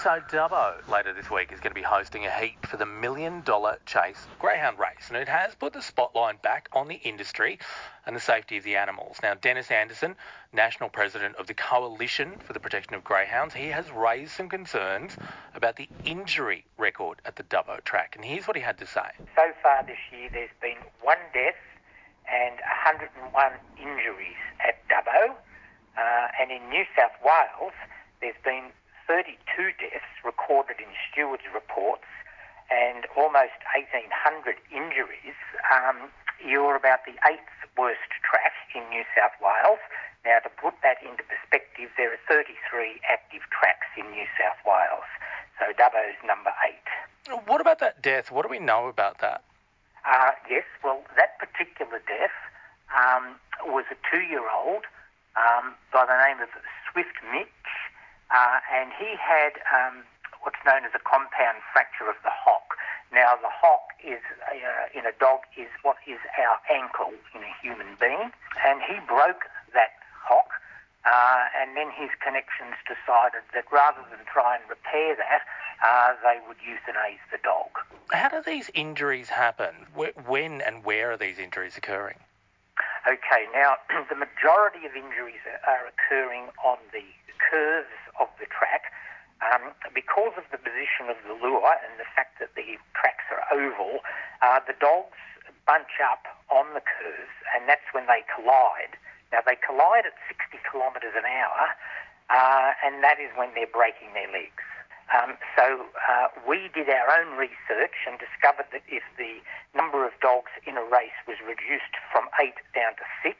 So Dubbo later this week is going to be hosting a heat for the $1 Million Chase greyhound race, and it has put the spotlight back on the industry and the safety of the animals. Now, Dennis Anderson, National President of the Coalition for the Protection of Greyhounds, he has raised some concerns about the injury record at the Dubbo track, and here's what he had to say. So far this year there's been 1 death and 101 injuries at Dubbo, and in New South Wales there's been 32 deaths recorded in stewards' reports and almost 1,800 injuries. You're about the 8th worst track in New South Wales. Now, to put that into perspective, there are 33 active tracks in New South Wales. So Dubbo's number 8. What about that death? What do we know about that? Yes, well, that particular death was a 2-year-old by the name of Swift Mitch. And he had what's known as a compound fracture of the hock. Now, the hock is in a dog is what is our ankle in a human being, and he broke that hock. And then his connections decided that rather than try and repair that, they would euthanize the dog. How do these injuries happen? When and where are these injuries occurring? Okay, now the majority of injuries are occurring on the curves of the track because of the position of the lure and the fact that the tracks are oval. The dogs bunch up on the curves, and that's when they collide. Now, they collide at 60 kilometres an hour, and that is when they're breaking their legs. So we did our own research and discovered that if the number of dogs in a race was reduced from 8 down to 6,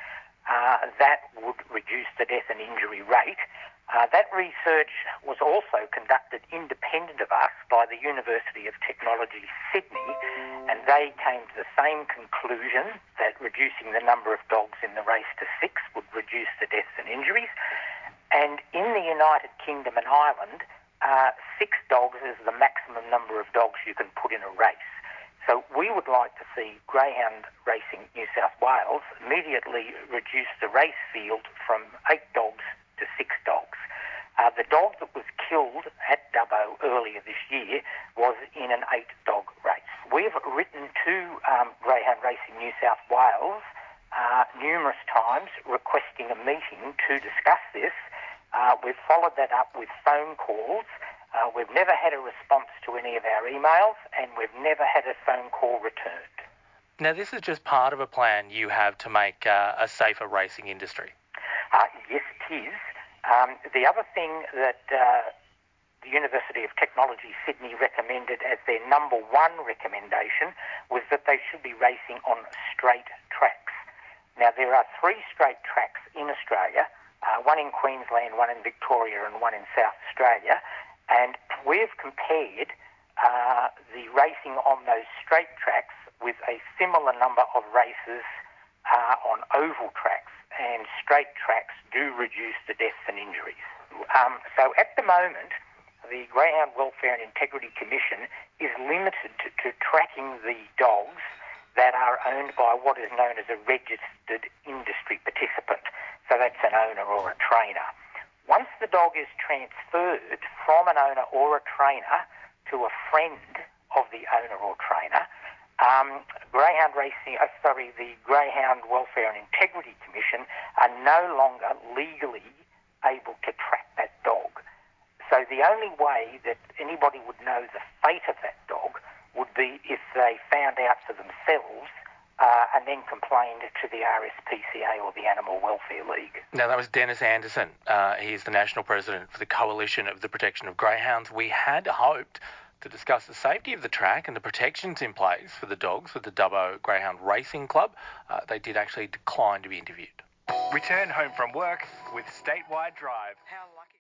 that would reduce the death and injury rate. That research was also conducted independent of us by the University of Technology, Sydney, and they came to the same conclusion that reducing the number of dogs in the race to 6 would reduce the deaths and injuries. And in the United Kingdom and Ireland, 6 dogs is the maximum number of dogs you can put in a race. So we would like to see Greyhound Racing New South Wales immediately reduce the race field from 8 dogs to 6 dogs. The dog that was killed at Dubbo earlier this year was in an 8-dog race. We've written to Greyhound Racing New South Wales numerous times requesting a meeting to discuss this. We've followed that up with phone calls. We've never had a response to any of our emails, and we've never had a phone call returned. Now, this is just part of a plan you have to make a safer racing industry. Yes, it is. The other thing that the University of Technology Sydney recommended as their number 1 recommendation was that they should be racing on straight tracks. Now, there are 3 straight tracks in Australia, one in Queensland, one in Victoria, and one in South Australia. And we've compared the racing on those straight tracks with a similar number of races on oval tracks, and straight tracks do reduce the deaths and injuries. So at the moment, the Greyhound Welfare and Integrity Commission is limited to tracking the dogs that are owned by what is known as a registered industry participant. So that's an owner or a trainer. Once the dog is transferred from an owner or a trainer to a friend of the owner or trainer, the Greyhound Welfare and Integrity Commission are no longer legally able to track that dog. So the only way that anybody would know the fate of that dog would be if they found out for themselves and then complained to the RSPCA or the Animal Welfare League. Now, that was Dennis Anderson. He's the National President for the Coalition of the Protection of Greyhounds. We had hoped to discuss the safety of the track and the protections in place for the dogs with the Dubbo Greyhound Racing Club. They did actually decline to be interviewed. Return home from work with Statewide Drive. How lucky.